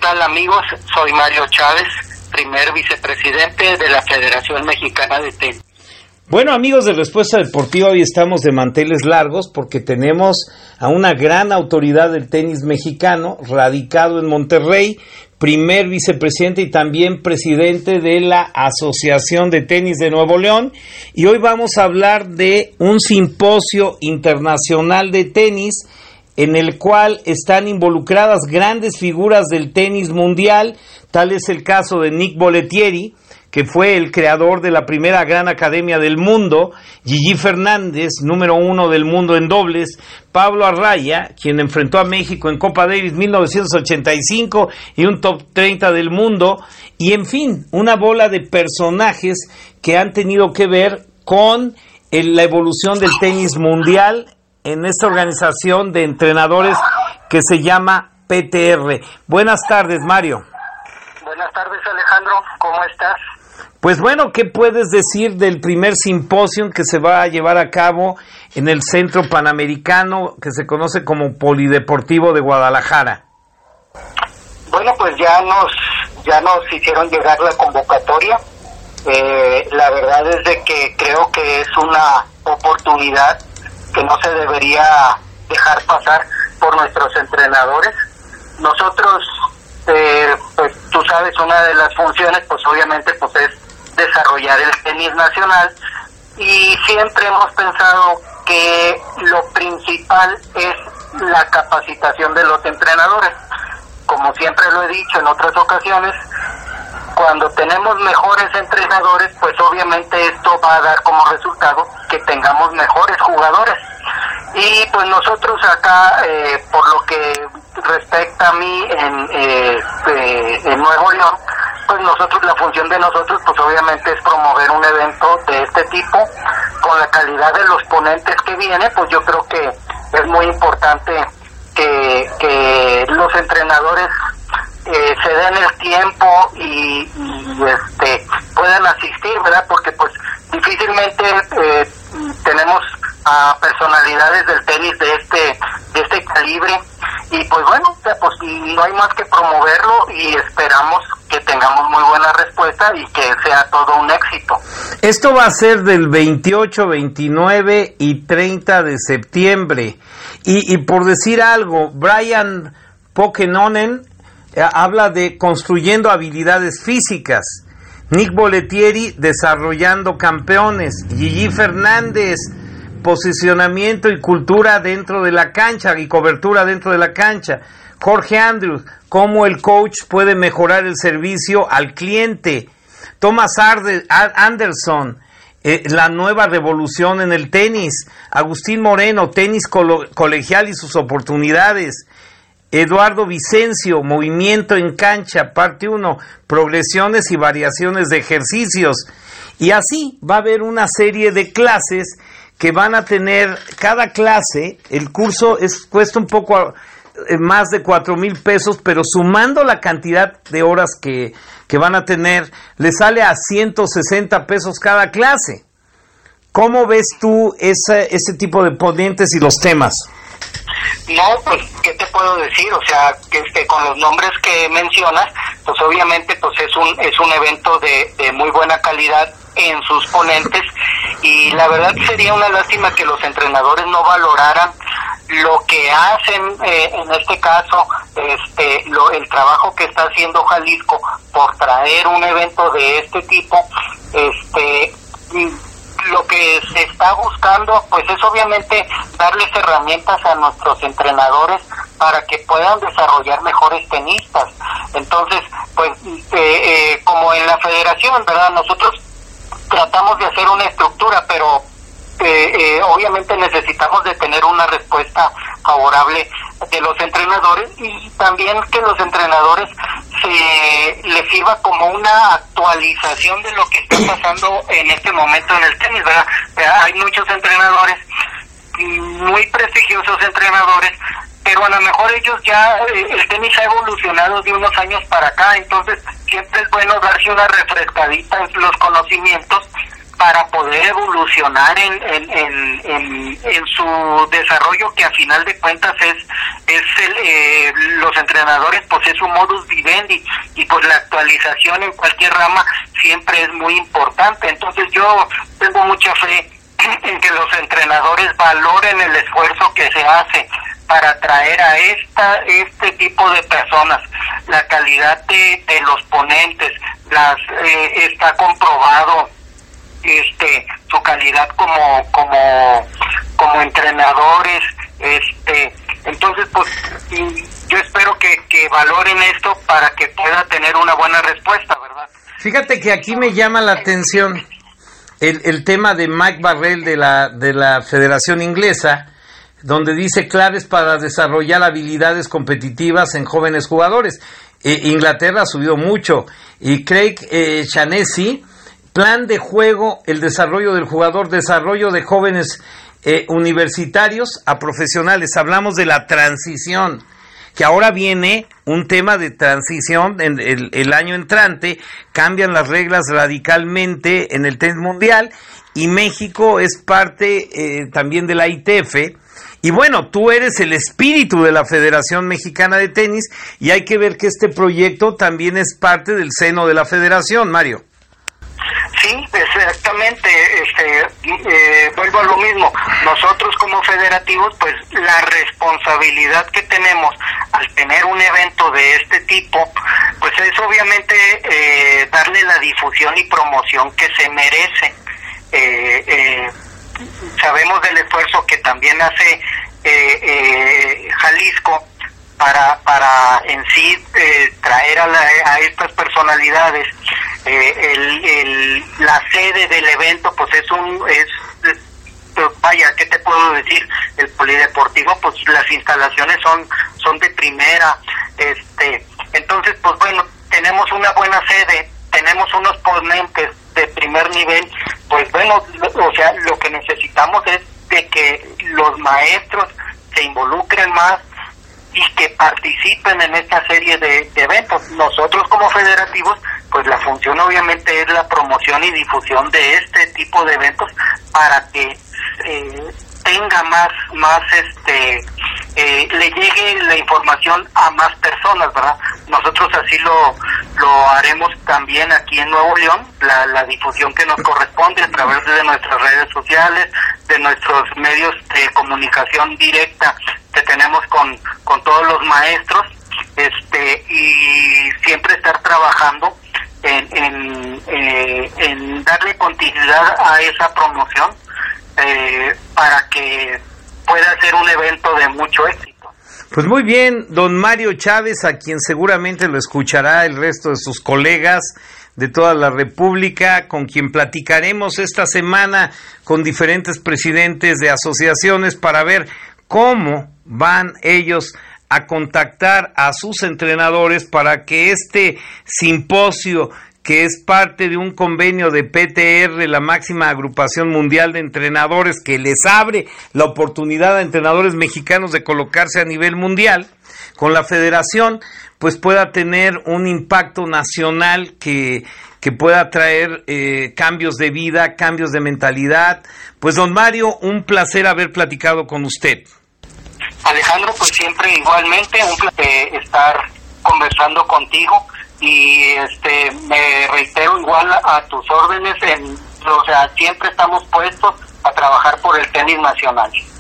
tal, amigos? Soy Mario Chávez, primer vicepresidente de la Federación Mexicana de Tenis. Bueno, amigos de Respuesta Deportiva, hoy estamos de manteles largos porque tenemos a una gran autoridad del tenis mexicano, radicado en Monterrey, primer vicepresidente y también presidente de la Asociación de Tenis de Nuevo León. Y hoy vamos a hablar de un simposio internacional de tenis en el cual están involucradas grandes figuras del tenis mundial. Tal es el caso de Nick Bollettieri, que fue el creador de la primera gran academia del mundo, Gigi Fernández, número 1 del mundo en dobles, Pablo Arraya, quien enfrentó a México en Copa Davis 1985 y un top 30 del mundo, y en fin, una bola de personajes que han tenido que ver con la evolución del tenis mundial en esta organización de entrenadores que se llama PTR. Buenas tardes, Mario. Buenas tardes, Alejandro, ¿cómo estás? Pues bueno, ¿qué puedes decir del primer simposio que se va a llevar a cabo en el Centro Panamericano, que se conoce como Polideportivo de Guadalajara? Bueno, pues ya nos hicieron llegar la convocatoria. La verdad es de que creo que es una oportunidad que no se debería dejar pasar por nuestros entrenadores. Nosotros, pues tú sabes, una de las funciones, pues obviamente, pues es desarrollar el tenis nacional, y siempre hemos pensado que lo principal es la capacitación de los entrenadores. Como siempre lo he dicho en otras ocasiones, cuando tenemos mejores entrenadores, pues obviamente esto va a dar como resultado que tengamos mejores jugadores. Y pues nosotros acá, por lo que respecta a mí en Nuevo León, pues la función de nosotros pues obviamente es promover un evento de este tipo con la calidad de los ponentes que viene. Pues yo creo que es muy importante que los entrenadores se den el tiempo y puedan asistir, ¿verdad? Porque pues difícilmente tenemos a personalidades del tenis de este calibre, y pues bueno, pues no hay más que promoverlo, y esperamos que tengamos muy buena respuesta y que sea todo un éxito. Esto va a ser del 28, 29 y 30 de septiembre, y por decir algo, Brian Pokenonen habla de construyendo habilidades físicas, Nick Bollettieri desarrollando campeones, Gigi Fernández posicionamiento y cultura dentro de la cancha y cobertura dentro de la cancha, Jorge Andrews, cómo el coach puede mejorar el servicio al cliente, Thomas Anderson, la nueva revolución en el tenis, Agustín Moreno, tenis colegial y sus oportunidades, Eduardo Vicencio, movimiento en cancha, parte 1, progresiones y variaciones de ejercicios, y así va a haber una serie de clases que van a tener cada clase. El curso cuesta un poco más de 4,000 pesos, pero sumando la cantidad de horas que van a tener, le sale a 160 pesos cada clase. ¿Cómo ves tú ese tipo de ponentes y los temas? No, pues, ¿qué te puedo decir? O sea, que con los nombres que mencionas, pues obviamente pues es un evento de muy buena calidad en sus ponentes, y la verdad sería una lástima que los entrenadores no valoraran lo que hacen, en este caso, el trabajo que está haciendo Jalisco por traer un evento de este tipo. Lo que se está buscando pues es obviamente darles herramientas a nuestros entrenadores para que puedan desarrollar mejores tenistas. Entonces, pues como en la federación, ¿verdad? Nosotros tratamos de hacer una estructura, pero obviamente necesitamos de tener una respuesta favorable de los entrenadores, y también que los entrenadores les sirva como una actualización de lo que está pasando en este momento en el tenis, ¿verdad? Hay muchos entrenadores, muy prestigiosos entrenadores, pero a lo mejor ellos ya, el tenis ha evolucionado de unos años para acá, entonces siempre es bueno darse una refrescadita en los conocimientos para poder evolucionar en su desarrollo, que a final de cuentas los entrenadores, pues es su modus vivendi, y pues la actualización en cualquier rama siempre es muy importante. Entonces yo tengo mucha fe en que los entrenadores valoren el esfuerzo que se hace para atraer a este tipo de personas. La calidad de los ponentes, está comprobado su calidad como entrenadores, entonces pues yo espero que valoren esto para que pueda tener una buena respuesta, ¿verdad? Fíjate que aquí me llama la atención el tema de Mike Barrell de la Federación Inglesa, donde dice claves para desarrollar habilidades competitivas en jóvenes jugadores. Inglaterra ha subido mucho, y Craig Shaughnessy, plan de juego, el desarrollo del jugador, desarrollo de jóvenes universitarios a profesionales. Hablamos de la transición, que ahora viene un tema de transición en el año entrante, cambian las reglas radicalmente en el tenis mundial, y México es parte también de la ITF. Y bueno, tú eres el espíritu de la Federación Mexicana de Tenis, y hay que ver que este proyecto también es parte del seno de la Federación, Mario. Sí, exactamente. Vuelvo a lo mismo. Nosotros como federativos, pues la responsabilidad que tenemos al tener un evento de este tipo, pues es obviamente darle la difusión y promoción que se merece. Sabemos del esfuerzo que también hace Jalisco para en sí traer a estas personalidades. La sede del evento pues vaya, ¿qué te puedo decir? El polideportivo, pues las instalaciones son de primera, entonces pues bueno, tenemos una buena sede, tenemos unos ponentes de primer nivel, pues bueno, o sea, lo que necesitamos es de que los maestros se involucren más y que participen en esta serie de eventos. Nosotros como federativos, pues la función obviamente es la promoción y difusión de este tipo de eventos para que tenga más le llegue la información a más personas, ¿verdad? Nosotros así lo haremos también aquí en Nuevo León, la difusión que nos corresponde a través de nuestras redes sociales, de nuestros medios de comunicación directa que tenemos con todos los maestros, y siempre estar trabajando en darle continuidad a esa promoción para que pueda ser un evento de mucho éxito. Pues muy bien, don Mario Chávez, a quien seguramente lo escuchará el resto de sus colegas de toda la República, con quien platicaremos esta semana con diferentes presidentes de asociaciones para ver cómo van ellos a contactar a sus entrenadores para que este simposio, que es parte de un convenio de PTR, la máxima agrupación mundial de entrenadores, que les abre la oportunidad a entrenadores mexicanos de colocarse a nivel mundial, con la federación, pues pueda tener un impacto nacional que pueda traer cambios de vida, cambios de mentalidad. Pues don Mario, un placer haber platicado con usted. Alejandro, pues siempre igualmente un placer estar conversando contigo, y me reitero igual a tus órdenes, o sea, siempre estamos puestos a trabajar por el tenis nacional.